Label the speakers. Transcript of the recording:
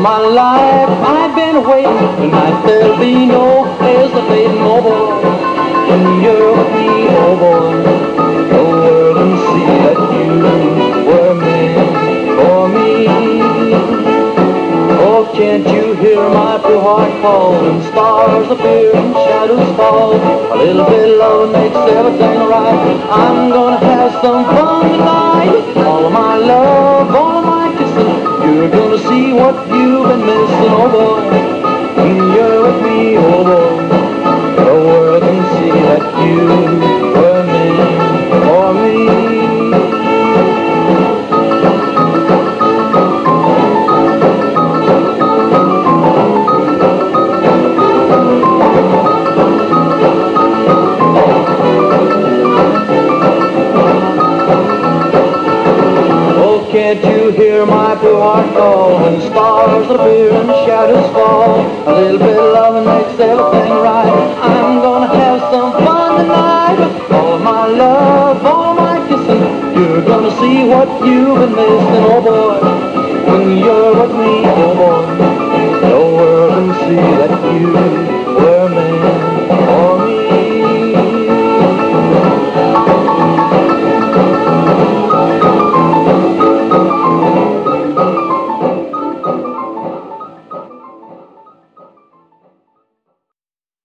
Speaker 1: my life I've been waiting. Tonight there'll be no hesitating, oh boy. When you're with me, oh boy, the world can see that you were meant for me. Oh, can't you hear my poor heart call? When stars appear and shadows fall, a little bit of love makes everything right. I'm gonna have some fun tonight. All of my love, all of my kissing, you're gonna see what you've been missing, oh boy. When you're with me, oh boy, the world can see that you were meant for me. Can't you hear my poor heart call? When stars appear and shadows fall, a little bit of love makes everything right. I'm gonna have some fun tonight. All of my love, all my kissing, you're gonna see what you've been missing, oh boy. When you're